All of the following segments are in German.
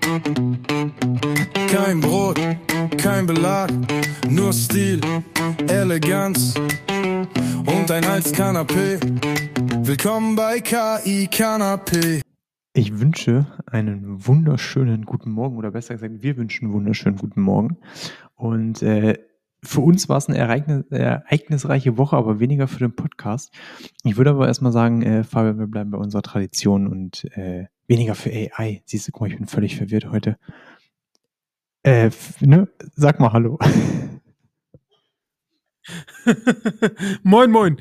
Kein Brot, kein Belag, nur Stil, Eleganz und ein Halskanapé. Willkommen bei KI Kanapé. Ich wünsche einen wunderschönen guten Morgen, oder besser gesagt, wir wünschen einen wunderschönen guten Morgen. Und für uns war es eine ereignisreiche Woche, aber weniger für den Podcast. Ich würde aber erstmal sagen, Fabian, wir bleiben bei unserer Tradition und weniger für AI. Siehst du, guck mal, ich bin völlig verwirrt heute. Sag mal Hallo. Moin, moin.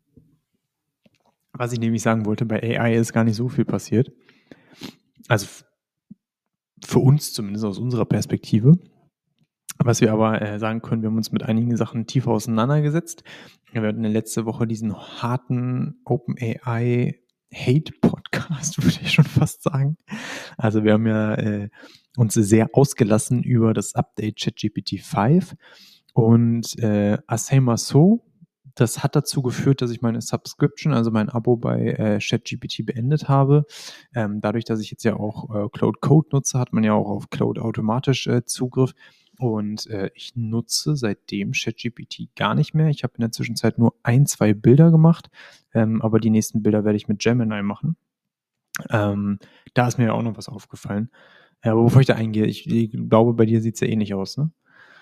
Was ich nämlich sagen wollte, bei AI ist gar nicht so viel passiert. Also für uns zumindest aus unserer Perspektive. Was wir aber sagen können, wir haben uns mit einigen Sachen tiefer auseinandergesetzt. Wir hatten letzte Woche diesen harten OpenAI Hate-Podcast, würde ich schon fast sagen. Also wir haben ja uns sehr ausgelassen über das Update ChatGPT 5 und Asema So. Das hat dazu geführt, dass ich meine Subscription, also mein Abo bei ChatGPT beendet habe. Dadurch, dass ich jetzt ja auch Claude Code nutze, hat man ja auch auf Claude automatisch Zugriff. Und ich nutze seitdem ChatGPT gar nicht mehr. Ich habe in der Zwischenzeit nur 2 Bilder gemacht, aber die nächsten Bilder werde ich mit Gemini machen. Da ist mir ja auch noch was aufgefallen. Aber bevor ich da eingehe, ich glaube, bei dir sieht es ja ähnlich aus, ne?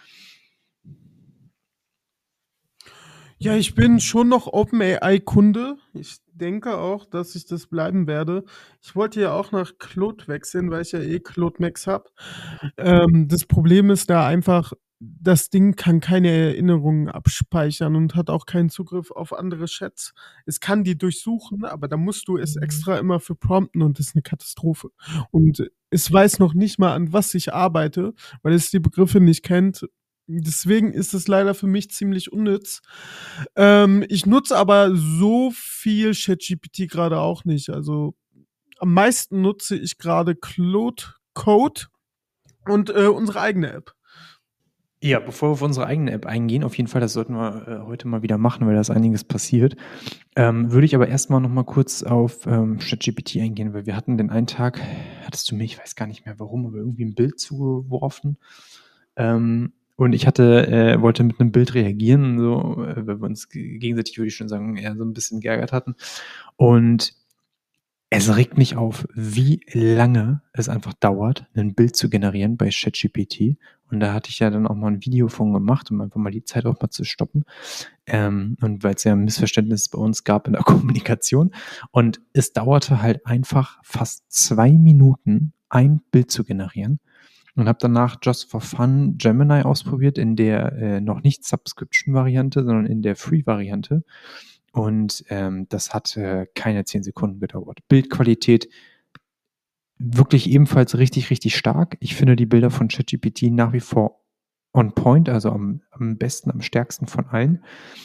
Ja, ich bin schon noch OpenAI-Kunde. Ich denke auch, dass ich das bleiben werde. Ich wollte ja auch nach Claude wechseln, weil ich ja Claude Max habe. Das Problem ist da einfach, das Ding kann keine Erinnerungen abspeichern und hat auch keinen Zugriff auf andere Chats. Es kann die durchsuchen, aber da musst du es extra immer für prompten und das ist eine Katastrophe. Und es weiß noch nicht mal, an was ich arbeite, weil es die Begriffe nicht kennt. Deswegen ist es leider für mich ziemlich unnütz. Ich nutze aber so viel ChatGPT gerade auch nicht. Also am meisten nutze ich gerade Claude Code und unsere eigene App. Ja, bevor wir auf unsere eigene App eingehen, auf jeden Fall, das sollten wir heute mal wieder machen, weil da ist einiges passiert, würde ich aber erstmal noch mal kurz auf ChatGPT eingehen, weil wir hatten den einen Tag, hattest du mir, ich weiß gar nicht mehr warum, aber irgendwie ein Bild zugeworfen. Und ich wollte mit einem Bild reagieren, so, weil wir uns gegenseitig, würde ich schon sagen, eher so ein bisschen geärgert hatten. Und es regt mich auf, wie lange es einfach dauert, ein Bild zu generieren bei ChatGPT. Und da hatte ich ja dann auch mal ein Video von gemacht, um einfach mal die Zeit auch mal zu stoppen. Und weil es ja ein Missverständnis bei uns gab in der Kommunikation. Und es dauerte halt einfach fast 2 Minuten, ein Bild zu generieren. Und habe danach just for fun Gemini ausprobiert in der noch nicht Subscription-Variante, sondern in der Free-Variante. Und das hat keine 10 Sekunden gedauert. Bildqualität wirklich ebenfalls richtig, richtig stark. Ich finde die Bilder von ChatGPT nach wie vor on point, also am besten, am stärksten von allen.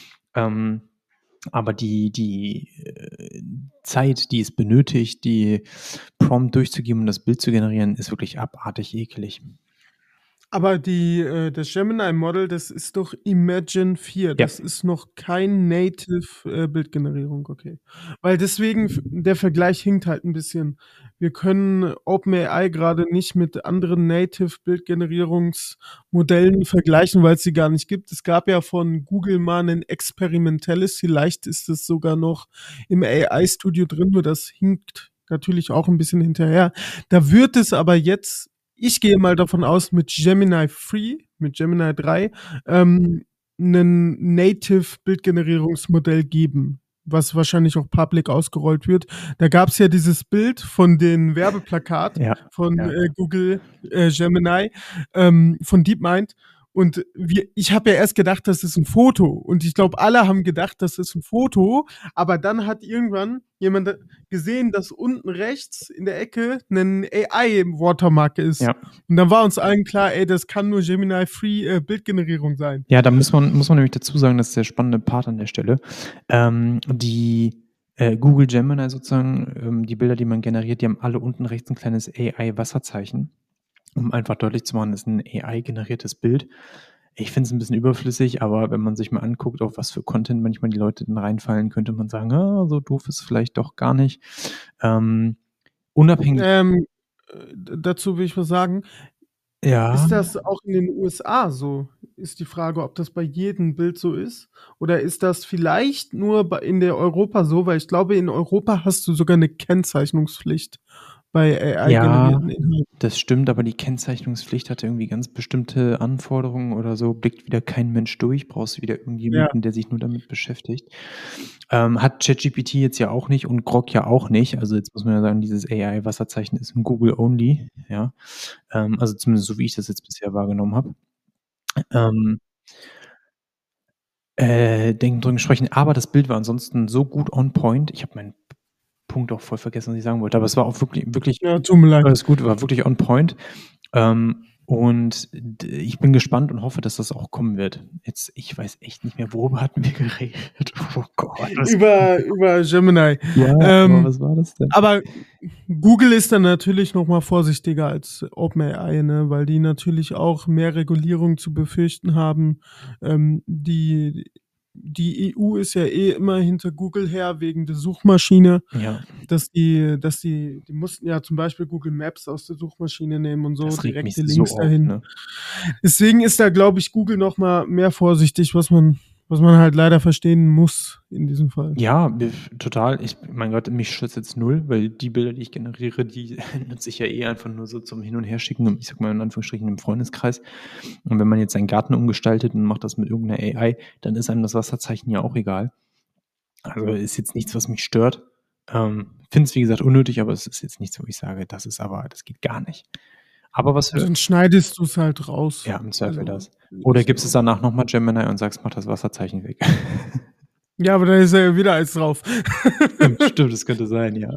Aber die Zeit, die es benötigt, die Prompt durchzugeben und das Bild zu generieren, ist wirklich abartig ekelig. Aber das Gemini-Model, das ist doch Imagen 4. Das ist noch kein Native Bildgenerierung, okay. Weil deswegen, der Vergleich hinkt halt ein bisschen. Wir können OpenAI gerade nicht mit anderen Native Bildgenerierungsmodellen vergleichen, weil es sie gar nicht gibt. Es gab ja von Google mal ein experimentelles, vielleicht ist es sogar noch im AI-Studio drin, nur das hinkt natürlich auch ein bisschen hinterher. Da wird es aber jetzt, ich gehe mal davon aus, mit Gemini 3, ein Native-Bildgenerierungsmodell geben, was wahrscheinlich auch public ausgerollt wird. Da gab es ja dieses Bild von den Werbeplakat von Google Gemini, von DeepMind. Und ich habe ja erst gedacht, das ist ein Foto. Und ich glaube, alle haben gedacht, das ist ein Foto. Aber dann hat irgendwann jemand gesehen, dass unten rechts in der Ecke ein AI-Watermark ist. Ja. Und dann war uns allen klar, das kann nur Gemini Free Bildgenerierung sein. Ja, da muss man nämlich dazu sagen, das ist der spannende Part an der Stelle. Die Google Gemini sozusagen, die Bilder, die man generiert, die haben alle unten rechts ein kleines AI-Wasserzeichen, um einfach deutlich zu machen, das ist ein AI-generiertes Bild. Ich finde es ein bisschen überflüssig, aber wenn man sich mal anguckt, auf was für Content manchmal die Leute dann reinfallen, könnte man sagen, so doof ist es vielleicht doch gar nicht. Unabhängig. dazu will ich was sagen. Ja. Ist das auch in den USA so? Ist die Frage, ob das bei jedem Bild so ist? Oder ist das vielleicht nur in der Europa so? Weil ich glaube, in Europa hast du sogar eine Kennzeichnungspflicht bei AI-generierten Inhalten. Das stimmt, aber die Kennzeichnungspflicht hatte irgendwie ganz bestimmte Anforderungen oder so, blickt wieder kein Mensch durch, brauchst du wieder irgendjemanden, der sich nur damit beschäftigt. Hat ChatGPT jetzt ja auch nicht und Grok ja auch nicht. Also jetzt muss man ja sagen, dieses AI-Wasserzeichen ist ein Google only, ja. Also zumindest so, wie ich das jetzt bisher wahrgenommen habe. Denken drüber sprechen, aber das Bild war ansonsten so gut on point. Ich habe meinen Punkt auch voll vergessen, was ich sagen wollte, aber es war auch wirklich, Ja, tut mir leid. alles gut, war wirklich on point. Und ich bin gespannt und hoffe, dass das auch kommen wird. Jetzt, ich weiß echt nicht mehr, worüber hatten wir geredet? Oh Gott. Über Gemini. Ja, aber was war das denn? Aber Google ist dann natürlich noch mal vorsichtiger als OpenAI, ne? Weil die natürlich auch mehr Regulierung zu befürchten haben. Die EU ist ja immer hinter Google her wegen der Suchmaschine. Ja, Die mussten ja zum Beispiel Google Maps aus der Suchmaschine nehmen und so, das regt mich direkte so Links auf, dahin. ne? Deswegen ist da, glaube ich, Google noch mal mehr vorsichtig, was man halt leider verstehen muss in diesem Fall. Ja, total. Mein Gott, mich schützt jetzt null, weil die Bilder, die ich generiere, die nutze ich ja eh einfach nur so zum Hin- und Herschicken, ich sag mal in Anführungsstrichen im Freundeskreis. Und wenn man jetzt seinen Garten umgestaltet und macht das mit irgendeiner AI, dann ist einem das Wasserzeichen ja auch egal. Also ist jetzt nichts, was mich stört. Finde es, wie gesagt, unnötig, aber es ist jetzt nichts, wo ich sage, das geht gar nicht. Aber was Dann schneidest du es halt raus. Ja, im Zweifel Also, das. Oder gibst es danach nochmal Gemini und sagst, mach das Wasserzeichen weg. Ja, aber da ist ja wieder eins drauf. Stimmt, das könnte sein, ja.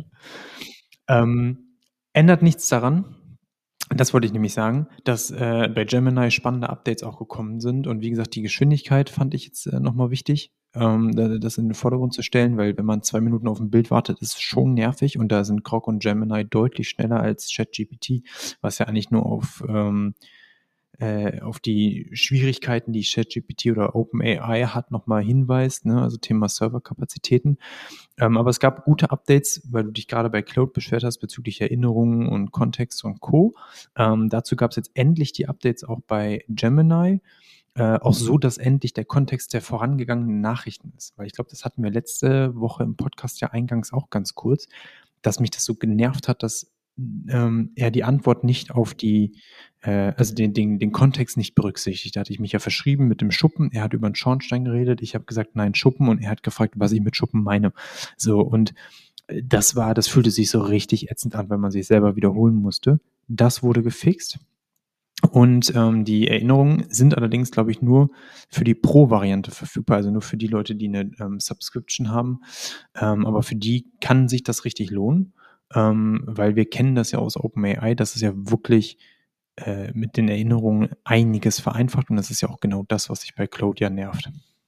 Ändert nichts daran, das wollte ich nämlich sagen, dass bei Gemini spannende Updates auch gekommen sind. Und wie gesagt, die Geschwindigkeit fand ich jetzt nochmal wichtig, das in den Vordergrund zu stellen, weil wenn man 2 Minuten auf ein Bild wartet, ist es schon nervig. Und da sind Grok und Gemini deutlich schneller als ChatGPT, was ja eigentlich nur auf die Schwierigkeiten, die ChatGPT oder OpenAI hat, nochmal hinweist, ne? Also Thema Serverkapazitäten. Aber es gab gute Updates, weil du dich gerade bei Claude beschwert hast bezüglich Erinnerungen und Kontext und Co. Dazu gab es jetzt endlich die Updates auch bei Gemini. Auch so, dass endlich der Kontext der vorangegangenen Nachrichten ist. Weil ich glaube, das hatten wir letzte Woche im Podcast ja eingangs auch ganz kurz, dass mich das so genervt hat, dass er die Antwort nicht auf also den Kontext nicht berücksichtigt. Da hatte ich mich ja verschrieben mit dem Schuppen. Er hat über einen Schornstein geredet. Ich habe gesagt, nein, Schuppen. Und er hat gefragt, was ich mit Schuppen meine. So, und das fühlte sich so richtig ätzend an, wenn man sich selber wiederholen musste. Das wurde gefixt. Und die Erinnerungen sind allerdings, glaube ich, nur für die Pro-Variante verfügbar, also nur für die Leute, die eine Subscription haben. Aber für die kann sich das richtig lohnen, weil wir kennen das ja aus OpenAI, dass es ja wirklich mit den Erinnerungen einiges vereinfacht. Und das ist ja auch genau das, was sich bei Claude ja nervt.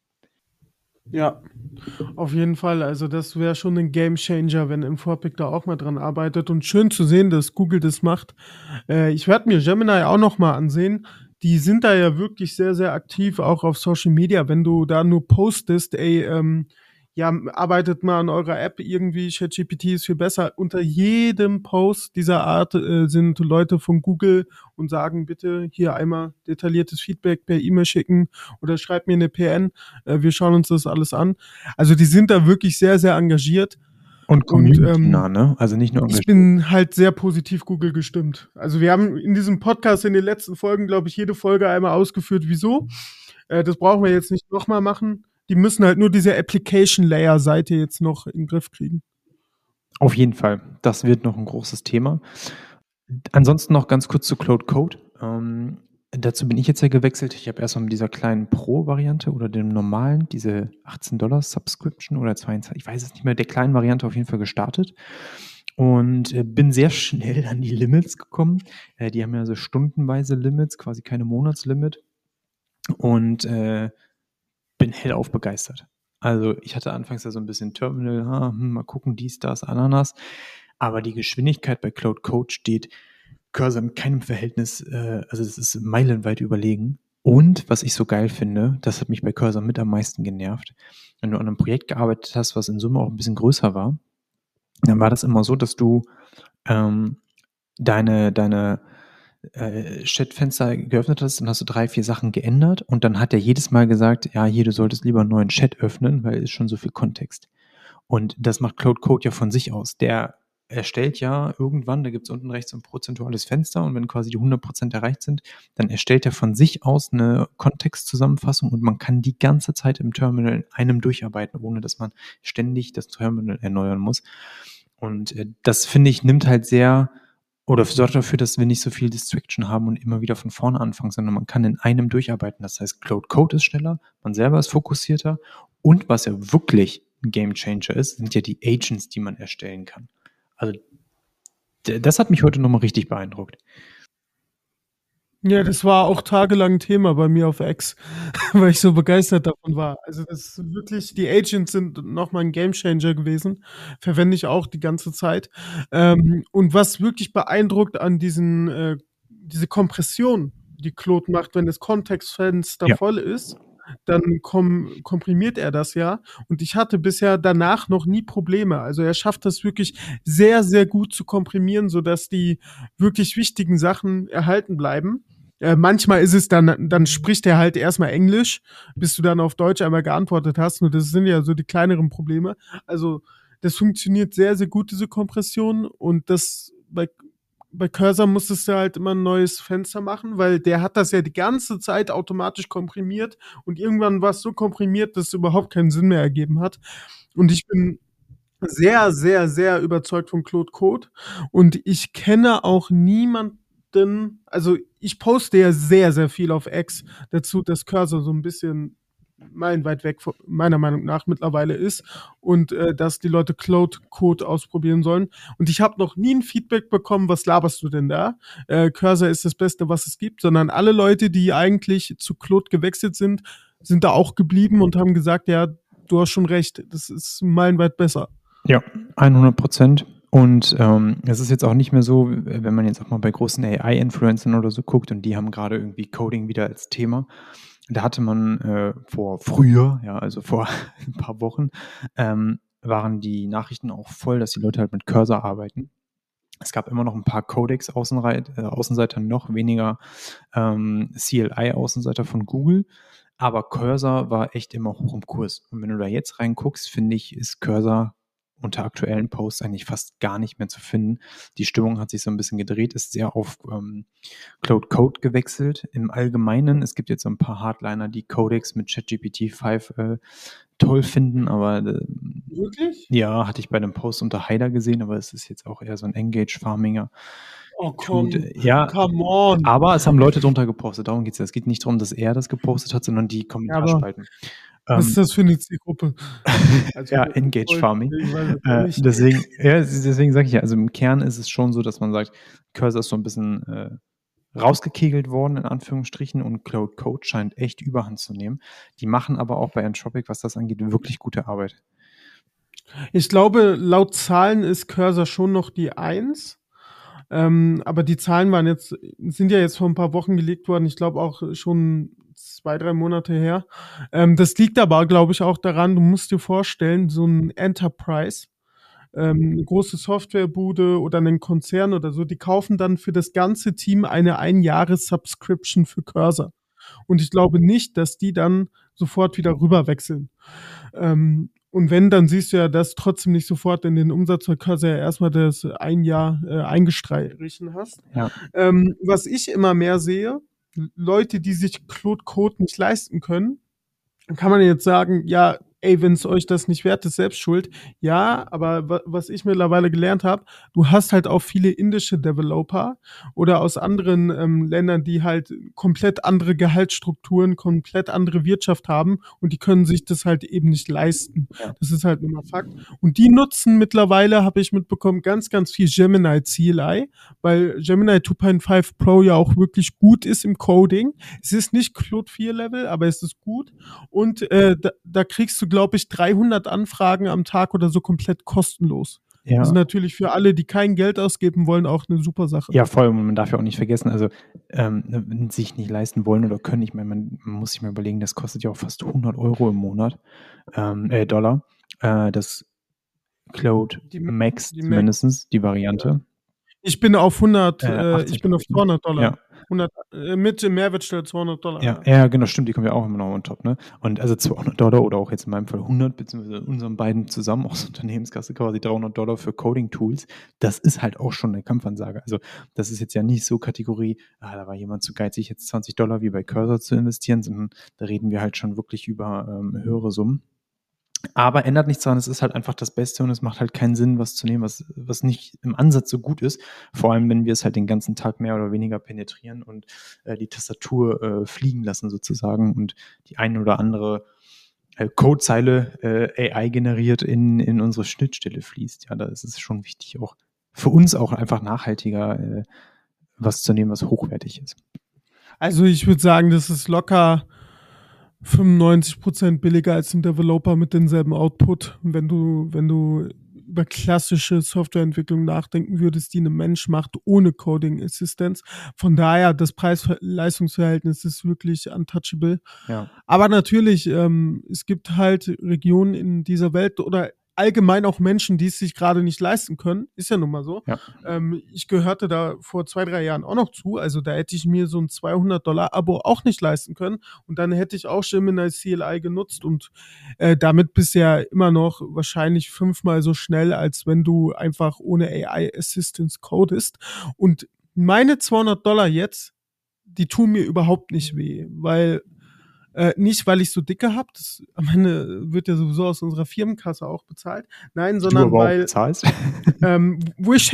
Ja, auf jeden Fall. Also das wäre schon ein Gamechanger, wenn Anthropic da auch mal dran arbeitet. Und schön zu sehen, dass Google das macht. Ich werde mir Gemini auch noch mal ansehen. Die sind da ja wirklich sehr, sehr aktiv, auch auf Social Media. Wenn du da nur postest, ja, arbeitet mal an eurer App irgendwie, ChatGPT ist viel besser. Unter jedem Post dieser Art sind Leute von Google und sagen, bitte hier einmal detailliertes Feedback per E-Mail schicken oder schreibt mir eine PN, wir schauen uns das alles an. Also die sind da wirklich sehr, sehr engagiert. Und community-nah, ne? Also nicht nur engagiert. Ich bin halt sehr positiv Google gestimmt. Also wir haben in diesem Podcast in den letzten Folgen, glaube ich, jede Folge einmal ausgeführt, wieso. Das brauchen wir jetzt nicht nochmal machen. Die müssen halt nur diese Application-Layer-Seite jetzt noch in den Griff kriegen. Auf jeden Fall. Das wird noch ein großes Thema. Ansonsten noch ganz kurz zu Claude Code. Dazu bin ich jetzt ja gewechselt. Ich habe erst mal mit dieser kleinen Pro-Variante oder dem normalen, diese $18 Subscription oder 22, ich weiß es nicht mehr, der kleinen Variante auf jeden Fall gestartet. Und bin sehr schnell an die Limits gekommen. Die haben ja so stundenweise Limits, quasi keine Monatslimit. Und bin hellauf begeistert. Also ich hatte anfangs ja so ein bisschen Terminal, mal gucken, dies, das, Ananas. Aber die Geschwindigkeit bei Claude Code steht Cursor in keinem Verhältnis, also das ist meilenweit überlegen. Und was ich so geil finde, das hat mich bei Cursor mit am meisten genervt, wenn du an einem Projekt gearbeitet hast, was in Summe auch ein bisschen größer war, dann war das immer so, dass du deine Chatfenster geöffnet hast, dann hast du 3, 4 Sachen geändert und dann hat er jedes Mal gesagt, ja, hier, du solltest lieber einen neuen Chat öffnen, weil es ist schon so viel Kontext. Und das macht Cloud Code ja von sich aus. Der erstellt ja irgendwann, da gibt es unten rechts ein prozentuales Fenster und wenn quasi die 100% erreicht sind, dann erstellt er von sich aus eine Kontextzusammenfassung und man kann die ganze Zeit im Terminal in einem durcharbeiten, ohne dass man ständig das Terminal erneuern muss. Und das, finde ich, nimmt halt sehr oder sorgt dafür, dass wir nicht so viel Distraction haben und immer wieder von vorne anfangen, sondern man kann in einem durcharbeiten. Das heißt, Cloud Code ist schneller, man selber ist fokussierter und was ja wirklich ein Game Changer ist, sind ja die Agents, die man erstellen kann. Also das hat mich heute nochmal richtig beeindruckt. Ja, das war auch tagelang ein Thema bei mir auf X, weil ich so begeistert davon war. Also das ist wirklich, die Agents sind nochmal ein Gamechanger gewesen. Verwende ich auch die ganze Zeit. Und was wirklich beeindruckt an diese Kompression, die Claude macht, wenn das Kontextfenster Ja. voll ist, dann komprimiert er das ja. Und ich hatte bisher danach noch nie Probleme. Also er schafft das wirklich sehr, sehr gut zu komprimieren, sodass die wirklich wichtigen Sachen erhalten bleiben. Manchmal ist es dann spricht er halt erstmal Englisch, bis du dann auf Deutsch einmal geantwortet hast. Und das sind ja so die kleineren Probleme. Also das funktioniert sehr, sehr gut, diese Kompression. Und das bei Cursor musstest du halt immer ein neues Fenster machen, weil der hat das ja die ganze Zeit automatisch komprimiert und irgendwann war es so komprimiert, dass es überhaupt keinen Sinn mehr ergeben hat. Und ich bin sehr, sehr, sehr überzeugt von Claude Code und ich kenne auch niemanden, also ich poste ja sehr, sehr viel auf X dazu, dass Cursor so ein bisschen meilenweit weg meiner Meinung nach mittlerweile ist und dass die Leute Claude Code ausprobieren sollen. Und ich habe noch nie ein Feedback bekommen, was laberst du denn da? Cursor ist das Beste, was es gibt, sondern alle Leute, die eigentlich zu Claude gewechselt sind, sind da auch geblieben und haben gesagt, ja, du hast schon recht, das ist meilenweit besser. Ja, 100%. Und es ist jetzt auch nicht mehr so, wenn man jetzt auch mal bei großen AI-Influencern oder so guckt und die haben gerade irgendwie Coding wieder als Thema. Da hatte man früher, ja, also vor ein paar Wochen, waren die Nachrichten auch voll, dass die Leute halt mit Cursor arbeiten. Es gab immer noch ein paar Codex-Außenseiter, noch weniger CLI-Außenseiter von Google. Aber Cursor war echt immer hoch im Kurs. Und wenn du da jetzt reinguckst, finde ich, ist Cursor unter aktuellen Posts eigentlich fast gar nicht mehr zu finden. Die Stimmung hat sich so ein bisschen gedreht, ist sehr auf Cloud Code gewechselt. Im Allgemeinen, es gibt jetzt so ein paar Hardliner, die Codex mit ChatGPT 5 toll finden, aber Wirklich? ja, hatte ich bei einem Post unter Haider gesehen, aber es ist jetzt auch eher so ein Engage-Farminger. Oh komm, Ja, come on. aber es haben Leute drunter gepostet, darum geht es ja. Es geht nicht darum, dass er das gepostet hat, sondern die Kommentarspalten. Was ist das für eine Zielgruppe? Also ja, Engage Farming. Deswegen sage ich ja, also im Kern ist es schon so, dass man sagt, Cursor ist so ein bisschen rausgekegelt worden, in Anführungsstrichen, und Cloud Code scheint echt Überhand zu nehmen. Die machen aber auch bei Anthropic, was das angeht, wirklich gute Arbeit. Ich glaube, laut Zahlen ist Cursor schon noch die 1. Aber die Zahlen sind ja jetzt vor ein paar Wochen gelegt worden. Ich glaube auch schon 2, 3 Monate her. Das liegt aber, glaube ich, auch daran, du musst dir vorstellen, so ein Enterprise, eine große Softwarebude oder einen Konzern oder so, die kaufen dann für das ganze Team eine Ein-Jahres-Subscription für Cursor. Und ich glaube nicht, dass die dann sofort wieder rüber wechseln. Und wenn, dann siehst du ja das trotzdem nicht sofort in den Umsatz, weil Cursor ja erstmal das ein Jahr eingestrichen hast. Ja. Was ich immer mehr sehe, Leute, die sich Claude Code nicht leisten können, kann man jetzt sagen, ja, ey, wenn es euch das nicht wert ist, selbst schuld. Ja, aber was ich mittlerweile gelernt habe, du hast halt auch viele indische Developer oder aus anderen Ländern, die halt komplett andere Gehaltsstrukturen, komplett andere Wirtschaft haben und die können sich das halt eben nicht leisten. Ja. Das ist halt nun mal Fakt. Und die nutzen mittlerweile, habe ich mitbekommen, ganz, ganz viel Gemini CLI, weil Gemini 2.5 Pro ja auch wirklich gut ist im Coding. Es ist nicht Claude 4 Level, aber es ist gut. Und da kriegst du, glaube ich, 300 Anfragen am Tag oder so komplett kostenlos. Ja. Das ist natürlich für alle, die kein Geld ausgeben wollen, auch eine super Sache. Ja, voll. Und man darf ja auch nicht vergessen, also sich nicht leisten wollen oder können. Ich meine, man muss sich mal überlegen, das kostet ja auch fast 100 € im Monat, Dollar. Das Cloud Max zumindest, die Variante. Ich bin auf 100, 80, ich bin auf glaube ich, ne? $200. Ja. 100, mit Mehrwertsteuer $200. Ja, ja, genau, stimmt, die kommen ja auch immer noch on top, ne? Und also $200 oder auch jetzt in meinem Fall 100, beziehungsweise in unseren beiden zusammen aus Unternehmenskasse quasi $300 für Coding-Tools, das ist halt auch schon eine Kampfansage. Also das ist jetzt ja nicht so Kategorie, da war jemand zu geizig, jetzt $20 wie bei Cursor zu investieren, sondern da reden wir halt schon wirklich über höhere Summen. Aber ändert nichts daran, es ist halt einfach das Beste und es macht halt keinen Sinn, was zu nehmen, was nicht im Ansatz so gut ist. Vor allem, wenn wir es halt den ganzen Tag mehr oder weniger penetrieren und die Tastatur fliegen lassen sozusagen und die eine oder andere Codezeile AI generiert in unsere Schnittstelle fließt. Ja, da ist es schon wichtig, auch für uns auch einfach nachhaltiger was zu nehmen, was hochwertig ist. Also ich würde sagen, das ist locker 95% billiger als ein Developer mit denselben Output. Wenn du über klassische Softwareentwicklung nachdenken würdest, die ein Mensch macht ohne Coding Assistance. Von daher, das Preis-Leistungs-Verhältnis ist wirklich untouchable. Ja. Aber natürlich, es gibt halt Regionen in dieser Welt oder allgemein auch Menschen, die es sich gerade nicht leisten können. Ist ja nun mal so. Ja. Ich gehörte da vor 2-3 Jahren auch noch zu. Also da hätte ich mir so ein $200 Abo auch nicht leisten können. Und dann hätte ich auch Gemini CLI genutzt und damit bisher immer noch wahrscheinlich 5-mal so schnell, als wenn du einfach ohne AI Assistance codest. Und meine $200 jetzt, die tun mir überhaupt nicht weh, weil nicht, weil ich so dicke habe, das am Ende wird ja sowieso aus unserer Firmenkasse auch bezahlt. Nein, sondern weil wo ich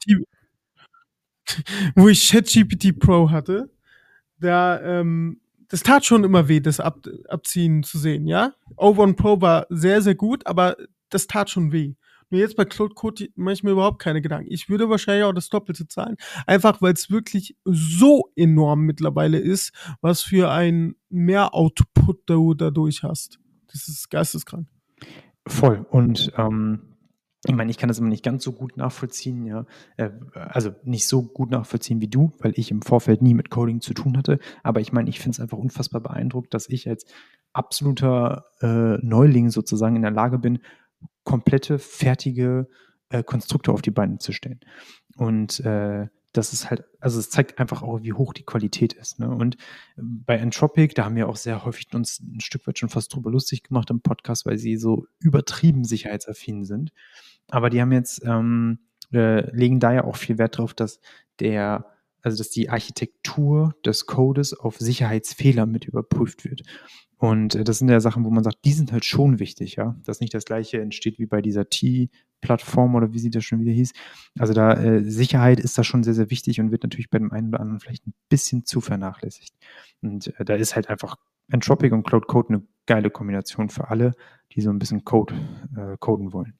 ChatGPT Pro hatte, da das tat schon immer weh, das Abziehen zu sehen, ja. O1 Pro war sehr, sehr gut, aber das tat schon weh. Nur jetzt bei Claude Code mache ich mir überhaupt keine Gedanken. Ich würde wahrscheinlich auch das Doppelte zahlen. Einfach, weil es wirklich so enorm mittlerweile ist, was für ein Mehr-Output du dadurch hast. Das ist geisteskrank. Voll. Und ich meine, ich kann das immer nicht ganz so gut nachvollziehen, ja. Also nicht so gut nachvollziehen wie du, weil ich im Vorfeld nie mit Coding zu tun hatte. Aber ich meine, ich finde es einfach unfassbar beeindruckend, dass ich als absoluter Neuling sozusagen in der Lage bin, komplette, fertige Konstrukte auf die Beine zu stellen. Und das ist halt, also es zeigt einfach auch, wie hoch die Qualität ist. Ne? Und bei Entropic, da haben wir auch sehr häufig uns ein Stück weit schon fast drüber lustig gemacht im Podcast, weil sie so übertrieben sicherheitsaffin sind. Aber die haben jetzt, legen da ja auch viel Wert drauf, dass dass die Architektur des Codes auf Sicherheitsfehler mit überprüft wird. Und das sind ja Sachen, wo man sagt, die sind halt schon wichtig, ja. Dass nicht das Gleiche entsteht wie bei dieser T-Plattform oder wie sie das schon wieder hieß. Also da Sicherheit ist da schon sehr, sehr wichtig und wird natürlich bei dem einen oder anderen vielleicht ein bisschen zu vernachlässigt. Und da ist halt einfach Entropic und Claude Code eine geile Kombination für alle, die so ein bisschen coden wollen.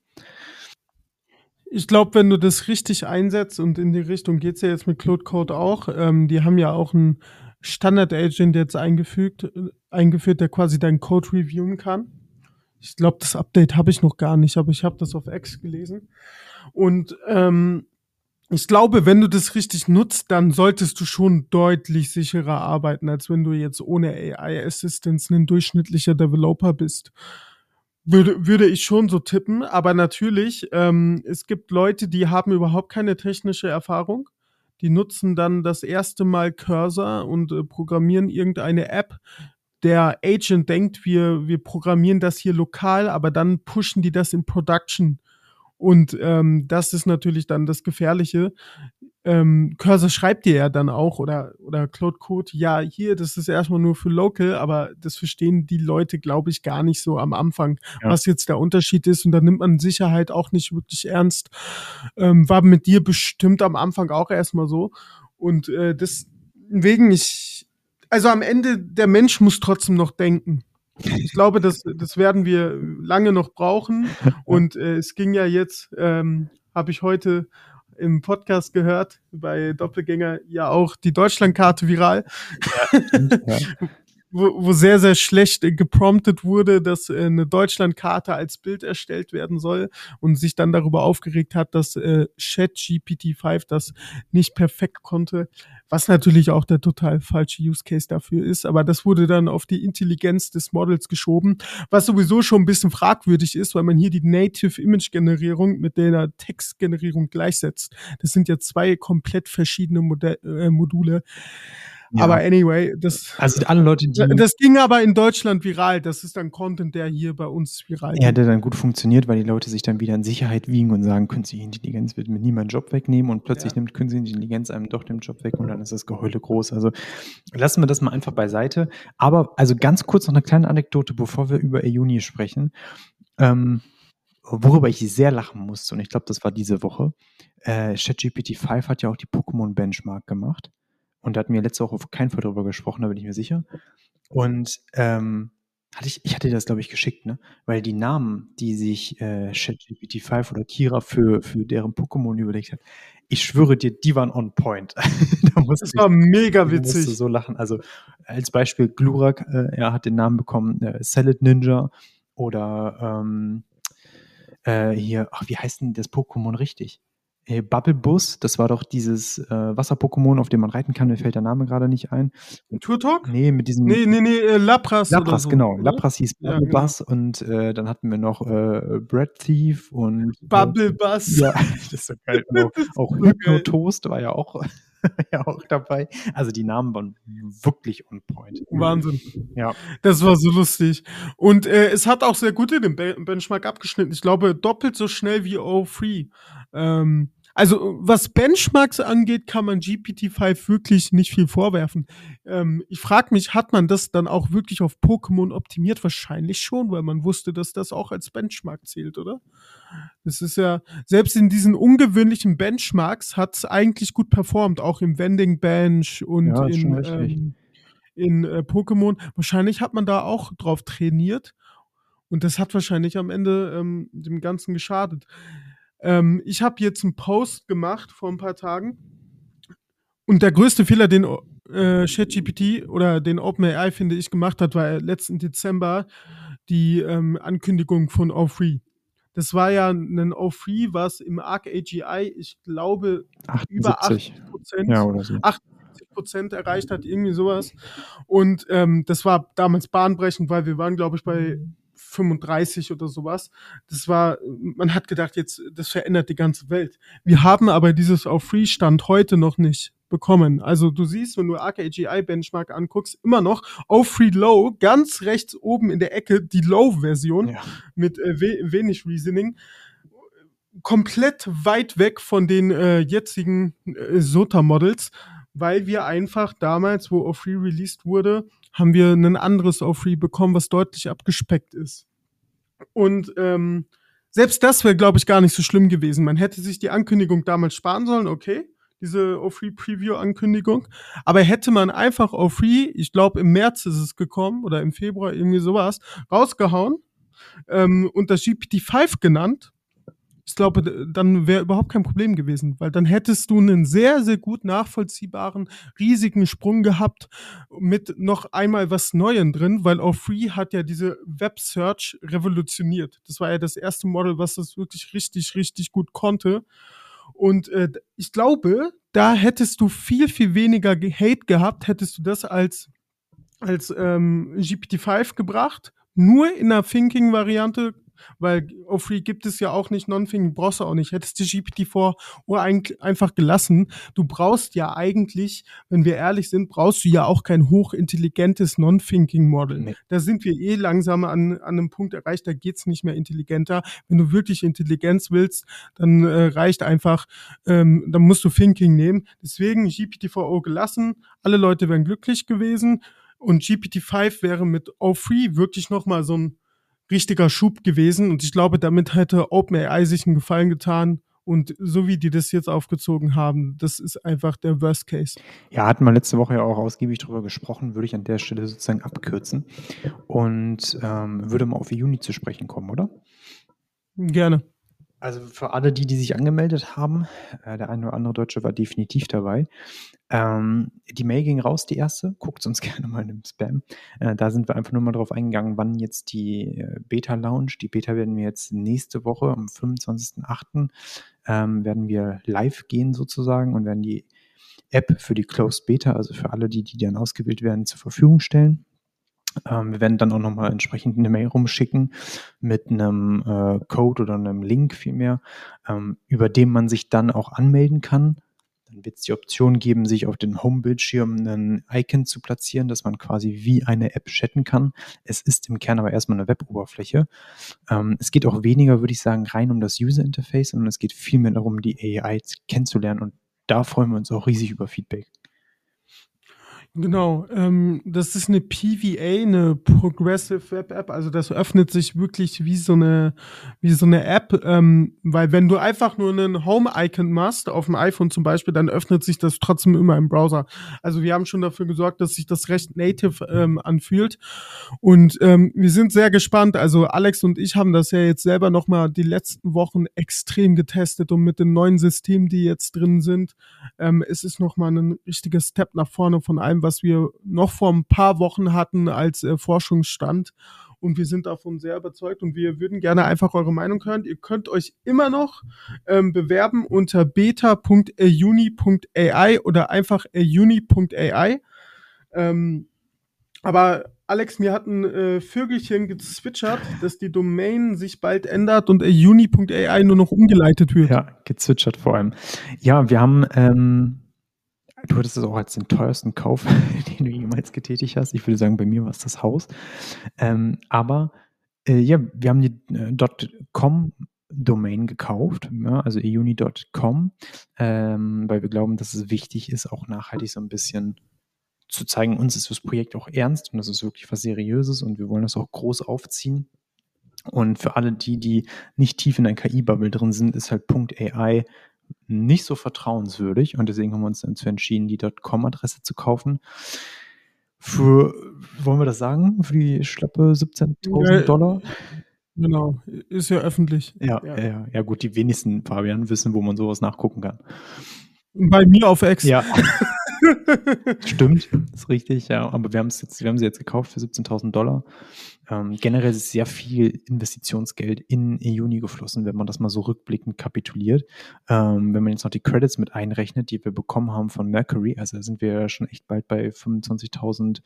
Ich glaube, wenn du das richtig einsetzt und in die Richtung geht's ja jetzt mit Claude Code auch, die haben ja auch einen Standard-Agent jetzt eingeführt, der quasi deinen Code reviewen kann. Ich glaube, das Update habe ich noch gar nicht, aber ich habe das auf X gelesen. Und ich glaube, wenn du das richtig nutzt, dann solltest du schon deutlich sicherer arbeiten, als wenn du jetzt ohne AI-Assistance ein durchschnittlicher Developer bist. Würde ich schon so tippen, aber natürlich, es gibt Leute, die haben überhaupt keine technische Erfahrung. Die nutzen dann das erste Mal Cursor und programmieren irgendeine App. Der Agent denkt, wir programmieren das hier lokal, aber dann pushen die das in Production. Und das ist natürlich dann das Gefährliche. Cursor schreibt dir ja dann auch oder Claude Code, ja, hier, das ist erstmal nur für Local, aber das verstehen die Leute, glaube ich, gar nicht so am Anfang, was jetzt der Unterschied ist. Und da nimmt man Sicherheit auch nicht wirklich ernst. War mit dir bestimmt am Anfang auch erstmal so. Und deswegen also am Ende, der Mensch muss trotzdem noch denken. Ich glaube, das werden wir lange noch brauchen. Und es ging ja jetzt, habe ich heute im Podcast gehört, bei Doppelgänger ja auch die Deutschlandkarte viral. Ja. wo sehr, sehr schlecht gepromptet wurde, dass eine Deutschlandkarte als Bild erstellt werden soll und sich dann darüber aufgeregt hat, dass ChatGPT-5 das nicht perfekt konnte, was natürlich auch der total falsche Use Case dafür ist. Aber das wurde dann auf die Intelligenz des Models geschoben, was sowieso schon ein bisschen fragwürdig ist, weil man hier die Native Image Generierung mit der Textgenerierung gleichsetzt. Das sind ja zwei komplett verschiedene Module. Ja. Aber anyway, Also alle Leute, das ging aber in Deutschland viral. Das ist dann Content, der hier bei uns viral ging. Ja, der dann gut funktioniert, weil die Leute sich dann wieder in Sicherheit wiegen und sagen, künstliche Intelligenz wird mir nie meinen Job wegnehmen und plötzlich nimmt künstliche Intelligenz einem doch den Job weg und dann ist das Geheule groß. Also lassen wir das mal einfach beiseite. Aber also ganz kurz noch eine kleine Anekdote, bevor wir über Euni sprechen. Worüber ich sehr lachen musste, und ich glaube, das war diese Woche. ChatGPT-5 hat ja auch die Pokémon-Benchmark gemacht. Und da hatten wir letzte Woche auf keinen Fall drüber gesprochen, da bin ich mir sicher. Und ich hatte dir das, glaube ich, geschickt, ne? Weil die Namen, die sich ChatGPT-5 oder Kira für deren Pokémon überlegt hat, ich schwöre dir, die waren on point. Das war mega witzig. Da musste so lachen. Also als Beispiel Glurak, er hat den Namen bekommen, Salad Ninja oder hier, wie heißt denn das Pokémon richtig? Bubblebus, das war doch dieses Wasser-Pokémon, auf dem man reiten kann, mir fällt der Name gerade nicht ein. Turtok? Nee, mit diesem... Nee, Lapras oder so. Genau. Oder? Lapras hieß Bubblebus, genau. Und dann hatten wir noch Bread Thief und... Bubblebus. Ja, das ist so geil. Auch Hypnotoast war ja auch dabei. Also die Namen waren wirklich on point. Wahnsinn. Ja. Das war so lustig. Und es hat auch sehr gut in den Benchmark abgeschnitten. Ich glaube, doppelt so schnell wie O3. Also was Benchmarks angeht, kann man GPT-5 wirklich nicht viel vorwerfen. Ich frage mich, hat man das dann auch wirklich auf Pokémon optimiert? Wahrscheinlich schon, weil man wusste, dass das auch als Benchmark zählt, oder? Das ist ja, selbst in diesen ungewöhnlichen Benchmarks hat es eigentlich gut performt, auch im Vending Bench und in Pokémon. Wahrscheinlich hat man da auch drauf trainiert und das hat wahrscheinlich am Ende dem Ganzen geschadet. Ich habe jetzt einen Post gemacht vor ein paar Tagen und der größte Fehler, den ChatGPT oder den OpenAI, finde ich, gemacht hat, war letzten Dezember die Ankündigung von O3. Das war ja ein O3, was im ArcAGI, ich glaube, 78. Über 80%, ja, oder so. 78% erreicht hat, irgendwie sowas. Und das war damals bahnbrechend, weil wir waren, glaube ich, bei 35 oder sowas. Man hat gedacht, jetzt, das verändert die ganze Welt. Wir haben aber dieses O3-Stand heute noch nicht bekommen. Also du siehst, wenn du ArcAGI-Benchmark anguckst, immer noch O3 Low, ganz rechts oben in der Ecke, die Low-Version mit wenig Reasoning. Komplett weit weg von den jetzigen SOTA-Models, weil wir einfach damals, wo O3 released wurde, haben wir ein anderes O3 bekommen, was deutlich abgespeckt ist. Und selbst das wäre, glaube ich, gar nicht so schlimm gewesen. Man hätte sich die Ankündigung damals sparen sollen, okay, diese O3-Preview-Ankündigung. Aber hätte man einfach O3, ich glaube im März ist es gekommen, oder im Februar, irgendwie sowas, rausgehauen und das GPT-5 genannt, ich glaube, dann wäre überhaupt kein Problem gewesen, weil dann hättest du einen sehr, sehr gut nachvollziehbaren, riesigen Sprung gehabt mit noch einmal was Neuem drin, weil O3 hat ja diese Web-Search revolutioniert. Das war ja das erste Model, was das wirklich richtig, richtig gut konnte. Und ich glaube, da hättest du viel, viel weniger Hate gehabt, hättest du das als GPT-5 gebracht, nur in einer Thinking-Variante, weil O3 gibt es ja auch nicht, Non-Thinking brauchst du auch nicht. Hättest du GPT-4 einfach gelassen. Du brauchst ja eigentlich, wenn wir ehrlich sind, brauchst du ja auch kein hochintelligentes Non-Thinking-Model. Nee. Da sind wir langsam an einem Punkt erreicht, da geht's nicht mehr intelligenter. Wenn du wirklich Intelligenz willst, dann reicht einfach, dann musst du Thinking nehmen. Deswegen GPT-4o gelassen. Alle Leute wären glücklich gewesen. Und GPT-5 wäre mit O3 wirklich nochmal so ein richtiger Schub gewesen. Und ich glaube, damit hätte OpenAI sich einen Gefallen getan. Und so wie die das jetzt aufgezogen haben, das ist einfach der Worst Case. Ja, hatten wir letzte Woche ja auch ausgiebig drüber gesprochen, würde ich an der Stelle sozusagen abkürzen. Und würde mal auf Euni zu sprechen kommen, oder? Gerne. Also für alle die sich angemeldet haben, der eine oder andere Deutsche war definitiv dabei. Die Mail ging raus, die erste. Guckt uns gerne mal im Spam. Da sind wir einfach nur mal drauf eingegangen, wann jetzt die Beta launcht. Die Beta werden wir jetzt nächste Woche am 25.08. Werden wir live gehen sozusagen und werden die App für die Closed Beta, also für alle, die dann ausgewählt werden, zur Verfügung stellen. Wir werden dann auch nochmal entsprechend eine Mail rumschicken mit einem Code oder einem Link vielmehr, über den man sich dann auch anmelden kann. Dann wird es die Option geben, sich auf den Home-Bildschirm ein Icon zu platzieren, dass man quasi wie eine App chatten kann. Es ist im Kern aber erstmal eine Web-Oberfläche. Es geht auch weniger, würde ich sagen, rein um das User-Interface, sondern es geht vielmehr darum, die AI kennenzulernen, und da freuen wir uns auch riesig über Feedback. Genau, das ist eine PVA, eine Progressive Web App, also das öffnet sich wirklich wie so eine App, weil wenn du einfach nur einen Home-Icon machst, auf dem iPhone zum Beispiel, dann öffnet sich das trotzdem immer im Browser. Also wir haben schon dafür gesorgt, dass sich das recht native anfühlt, und wir sind sehr gespannt. Also Alex und ich haben das ja jetzt selber nochmal die letzten Wochen extrem getestet, und mit den neuen Systemen, die jetzt drin sind, es ist nochmal ein richtiger Step nach vorne von allem, was wir noch vor ein paar Wochen hatten als Forschungsstand, und wir sind davon sehr überzeugt, und wir würden gerne einfach eure Meinung hören. Ihr könnt euch immer noch bewerben unter beta.euni.ai oder einfach euni.ai. Aber Alex, mir hat ein Vögelchen gezwitschert, dass die Domain sich bald ändert und euni.ai nur noch umgeleitet wird. Ja, gezwitschert vor allem. Ja, wir haben du hattest es auch als den teuersten Kauf, den du jemals getätigt hast. Ich würde sagen, bei mir war es das Haus. Aber wir haben die .com-Domain gekauft, ja, also euni.com, weil wir glauben, dass es wichtig ist, auch nachhaltig so ein bisschen zu zeigen, uns ist das Projekt auch ernst und das ist wirklich was Seriöses und wir wollen das auch groß aufziehen. Und für alle die nicht tief in der KI-Bubble drin sind, ist halt .ai nicht so vertrauenswürdig, und deswegen haben wir uns dazu entschieden, die .com-Adresse zu kaufen. Wollen wir das sagen? Für die schlappe $17.000? Genau, ist ja öffentlich. Ja, gut, die wenigsten, Fabian, wissen, wo man sowas nachgucken kann. Bei mir auf X. Ja. Stimmt, ist richtig, ja. Aber wir haben sie jetzt gekauft für $17.000. Generell ist sehr viel Investitionsgeld in eUni geflossen, wenn man das mal so rückblickend kapituliert. Wenn man jetzt noch die Credits mit einrechnet, die wir bekommen haben von Mercury, also sind wir schon echt bald bei $25.000,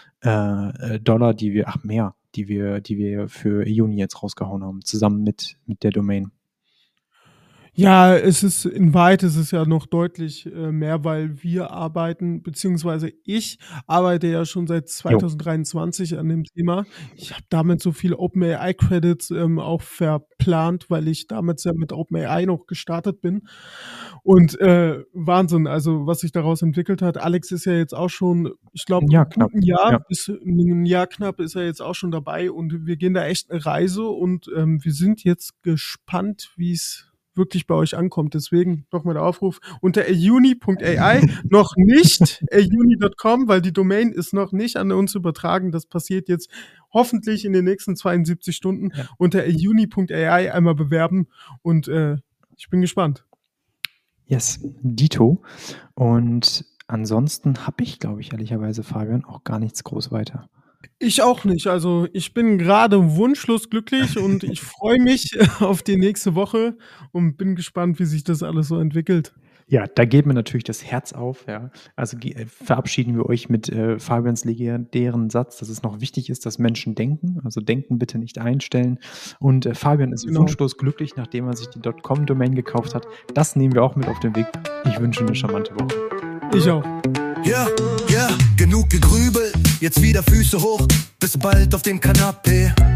die wir für eUni jetzt rausgehauen haben, zusammen mit der Domain. Ja, es ist ja noch deutlich mehr, weil wir arbeiten, beziehungsweise ich arbeite ja schon seit 2023 an dem Thema. Ich habe damit so viele OpenAI-Credits auch verplant, weil ich damals ja mit OpenAI noch gestartet bin. Und Wahnsinn, also was sich daraus entwickelt hat. Alex ist ja jetzt auch schon, ich glaube, ein Jahr knapp ist er jetzt auch schon dabei, und wir gehen da echt eine Reise, und wir sind jetzt gespannt, wie es wirklich bei euch ankommt. Deswegen nochmal der Aufruf unter euni.ai, noch nicht euni.com, weil die Domain ist noch nicht an uns übertragen. Das passiert jetzt hoffentlich in den nächsten 72 Stunden. Ja. Unter euni.ai einmal bewerben, und ich bin gespannt. Yes, dito. Und ansonsten habe ich, glaube ich, ehrlicherweise, Fabian, auch gar nichts groß weiter. Ich auch nicht. Also ich bin gerade wunschlos glücklich und ich freue mich auf die nächste Woche und bin gespannt, wie sich das alles so entwickelt. Ja, da geht mir natürlich das Herz auf. Ja. Also verabschieden wir euch mit Fabians legendären Satz, dass es noch wichtig ist, dass Menschen denken. Also denken bitte nicht einstellen. Und Fabian ist wunschlos glücklich, nachdem er sich die .com-Domain gekauft hat. Das nehmen wir auch mit auf den Weg. Ich wünsche eine charmante Woche. Ich auch. Ja, genug gegrübelt. Jetzt wieder Füße hoch. Bis bald auf dem Kanapee.